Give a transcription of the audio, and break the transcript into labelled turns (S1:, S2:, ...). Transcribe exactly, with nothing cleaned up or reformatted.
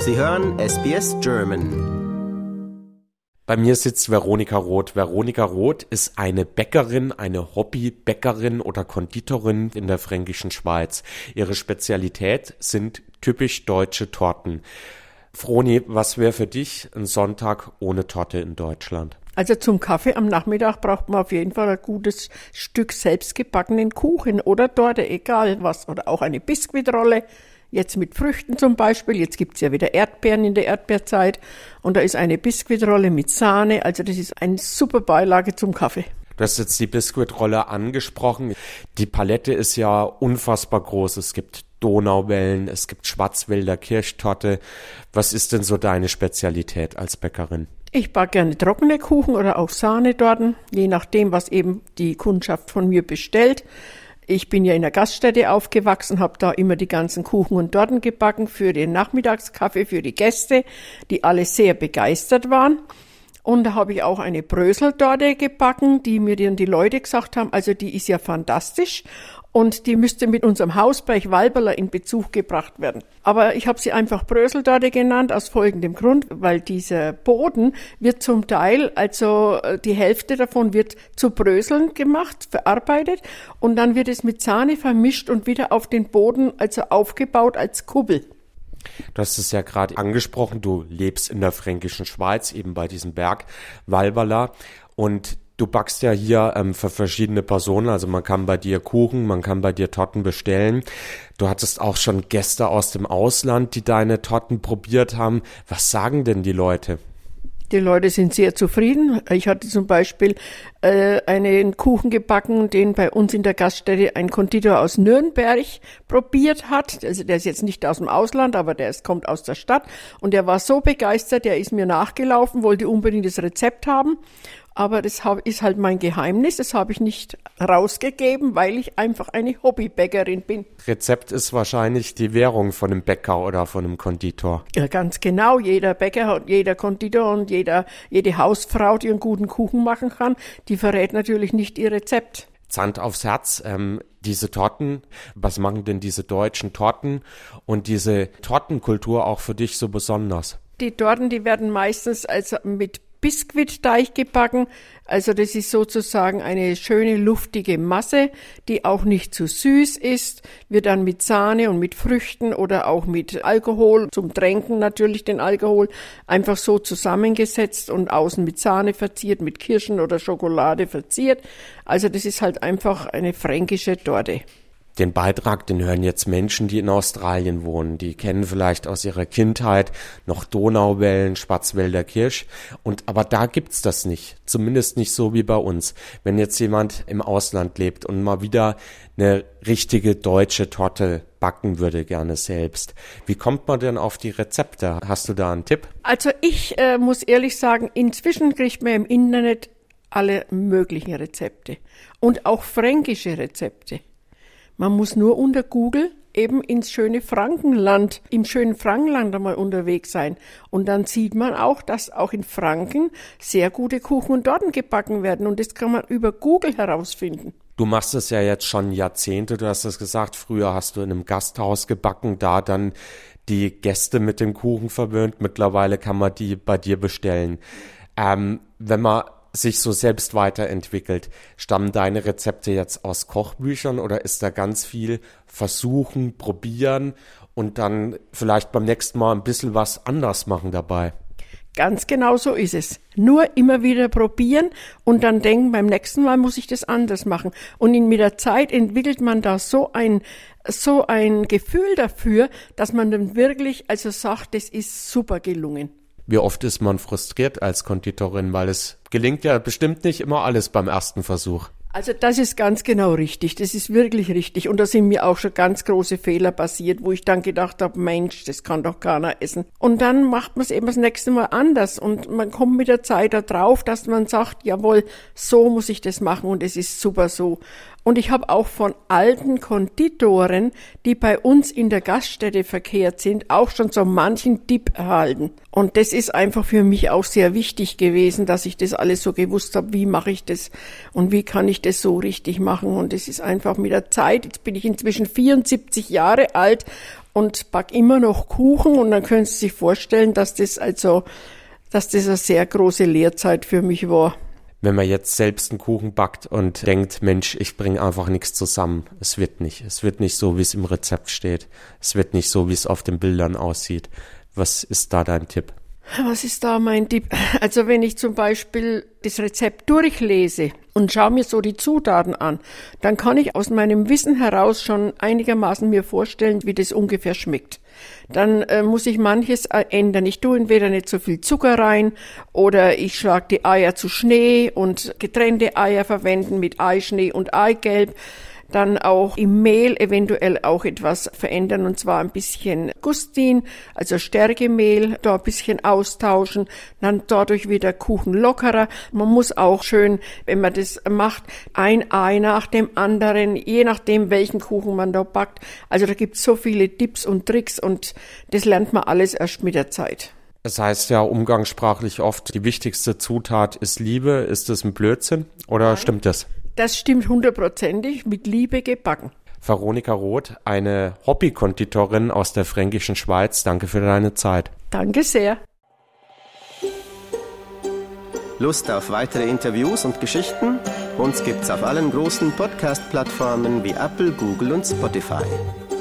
S1: Sie hören S B S German.
S2: Bei mir sitzt Veronika Roth. Veronika Roth ist eine Bäckerin, eine Hobbybäckerin oder Konditorin in der fränkischen Schweiz. Ihre Spezialität sind typisch deutsche Torten. Froni, was wäre für dich ein Sonntag ohne Torte in Deutschland?
S3: Also zum Kaffee am Nachmittag braucht man auf jeden Fall ein gutes Stück selbstgebackenen Kuchen oder Torte, egal was. Oder auch eine Biskuitrolle, jetzt mit Früchten zum Beispiel. Jetzt gibt's ja wieder Erdbeeren in der Erdbeerzeit. Und da ist eine Biskuitrolle mit Sahne. Also das ist eine super Beilage zum Kaffee.
S2: Du hast jetzt die Biskuitrolle angesprochen. Die Palette ist ja unfassbar groß. Es gibt Donauwellen, es gibt Schwarzwälder Kirschtorte. Was ist denn so deine Spezialität als Bäckerin?
S3: Ich backe gerne trockene Kuchen oder auch Sahnetorten, je nachdem, was eben die Kundschaft von mir bestellt. Ich bin ja in der Gaststätte aufgewachsen, habe da immer die ganzen Kuchen und Torten gebacken für den Nachmittagskaffee, für die Gäste, die alle sehr begeistert waren. Und da habe ich auch eine Bröseltorte gebacken, die mir dann die Leute gesagt haben, also die ist ja fantastisch und die müsste mit unserem Hausberg Walberler in Bezug gebracht werden. Aber ich habe sie einfach Bröseltorte genannt aus folgendem Grund, weil dieser Boden wird zum Teil, also die Hälfte davon wird zu Bröseln gemacht, verarbeitet und dann wird es mit Sahne vermischt und wieder auf den Boden, also aufgebaut als Kuppel.
S2: Du hast es ja gerade angesprochen, du lebst in der fränkischen Schweiz, eben bei diesem Berg Walberla, und du backst ja hier ähm, für verschiedene Personen, also man kann bei dir Kuchen, man kann bei dir Torten bestellen. Du hattest auch schon Gäste aus dem Ausland, die deine Torten probiert haben. Was sagen denn die Leute?
S3: Die Leute sind sehr zufrieden. Ich hatte zum Beispiel äh, einen Kuchen gebacken, den bei uns in der Gaststätte ein Konditor aus Nürnberg probiert hat. Also der ist jetzt nicht aus dem Ausland, aber der ist, kommt aus der Stadt. Und der war so begeistert, der ist mir nachgelaufen, wollte unbedingt das Rezept haben. Aber das ist halt mein Geheimnis, das habe ich nicht rausgegeben, weil ich einfach eine Hobbybäckerin bin.
S2: Rezept ist wahrscheinlich die Währung von einem Bäcker oder von einem Konditor.
S3: Ja, ganz genau. Jeder Bäcker, jeder Konditor und jeder, jede Hausfrau, die einen guten Kuchen machen kann, die verrät natürlich nicht ihr Rezept.
S2: Hand aufs Herz, ähm, diese Torten, was machen denn diese deutschen Torten und diese Tortenkultur auch für dich so besonders?
S3: Die Torten, die werden meistens also mit Biskuitteig gebacken, also das ist sozusagen eine schöne luftige Masse, die auch nicht zu süß ist, wird dann mit Sahne und mit Früchten oder auch mit Alkohol, zum Tränken natürlich den Alkohol, einfach so zusammengesetzt und außen mit Sahne verziert, mit Kirschen oder Schokolade verziert. Also das ist halt einfach eine fränkische Torte.
S2: Den Beitrag, den hören jetzt Menschen, die in Australien wohnen. Die kennen vielleicht aus ihrer Kindheit noch Donauwellen, Schwarzwälder Kirsch. Und aber da gibt's das nicht. Zumindest nicht so wie bei uns. Wenn jetzt jemand im Ausland lebt und mal wieder eine richtige deutsche Torte backen würde, gerne selbst. Wie kommt man denn auf die Rezepte? Hast du da einen Tipp?
S3: Also ich äh, muss ehrlich sagen, inzwischen kriegt man im Internet alle möglichen Rezepte. Und auch fränkische Rezepte. Man muss nur unter Google eben ins schöne Frankenland, im schönen Frankenland einmal unterwegs sein. Und dann sieht man auch, dass auch in Franken sehr gute Kuchen und Torten gebacken werden. Und das kann man über Google herausfinden.
S2: Du machst es ja jetzt schon Jahrzehnte, du hast es gesagt, früher hast du in einem Gasthaus gebacken, da dann die Gäste mit dem Kuchen verwöhnt. Mittlerweile kann man die bei dir bestellen. Ähm, wenn man sich so selbst weiterentwickelt. Stammen deine Rezepte jetzt aus Kochbüchern oder ist da ganz viel versuchen, probieren und dann vielleicht beim nächsten Mal ein bisschen was anders machen dabei?
S3: Ganz genau so ist es. Nur immer wieder probieren und dann denken, beim nächsten Mal muss ich das anders machen. Und in, mit der Zeit entwickelt man da so ein, so ein Gefühl dafür, dass man dann wirklich also sagt, das ist super gelungen.
S2: Wie oft ist man frustriert als Konditorin, weil es gelingt ja bestimmt nicht immer alles beim ersten Versuch.
S3: Also das ist ganz genau richtig, das ist wirklich richtig. Und da sind mir auch schon ganz große Fehler passiert, wo ich dann gedacht habe, Mensch, das kann doch keiner essen. Und dann macht man es eben das nächste Mal anders und man kommt mit der Zeit da drauf, dass man sagt, jawohl, so muss ich das machen und es ist super so. Und ich habe auch von alten Konditoren, die bei uns in der Gaststätte verkehrt sind, auch schon so manchen Tipp erhalten. Und das ist einfach für mich auch sehr wichtig gewesen, dass ich das alles so gewusst habe, wie mache ich das und wie kann ich das so richtig machen. Und es ist einfach mit der Zeit, jetzt bin ich inzwischen vierundsiebzig Jahre alt und back immer noch Kuchen und dann können Sie sich vorstellen, dass das also, dass das eine sehr große Lehrzeit für mich war.
S2: Wenn man jetzt selbst einen Kuchen backt und denkt, Mensch, ich bringe einfach nichts zusammen. Es wird nicht. Es wird nicht so, wie es im Rezept steht. Es wird nicht so, wie es auf den Bildern aussieht. Was ist da dein Tipp?
S3: Was ist da mein Tipp? Also wenn ich zum Beispiel das Rezept durchlese und schaue mir so die Zutaten an, dann kann ich aus meinem Wissen heraus schon einigermaßen mir vorstellen, wie das ungefähr schmeckt. Dann äh, muss ich manches ändern. Ich tue entweder nicht so viel Zucker rein oder ich schlage die Eier zu Schnee und getrennte Eier verwenden mit Eischnee und Eigelb. Dann auch im Mehl eventuell auch etwas verändern, und zwar ein bisschen Gustin, also Stärkemehl, da ein bisschen austauschen, dann dadurch wieder Kuchen lockerer. Man muss auch schön, wenn man das macht, ein Ei nach dem anderen, je nachdem, welchen Kuchen man da backt. Also da gibt's so viele Tipps und Tricks und das lernt man alles erst mit der Zeit.
S2: Es heißt ja umgangssprachlich oft, die wichtigste Zutat ist Liebe. Ist das ein Blödsinn oder Nein. Stimmt das?
S3: Das stimmt hundertprozentig, mit Liebe gebacken.
S2: Veronika Roth, eine Hobbykonditorin aus der fränkischen Schweiz. Danke für deine Zeit.
S3: Danke sehr.
S1: Lust auf weitere Interviews und Geschichten? Uns gibt's auf allen großen Podcast-Plattformen wie Apple, Google und Spotify.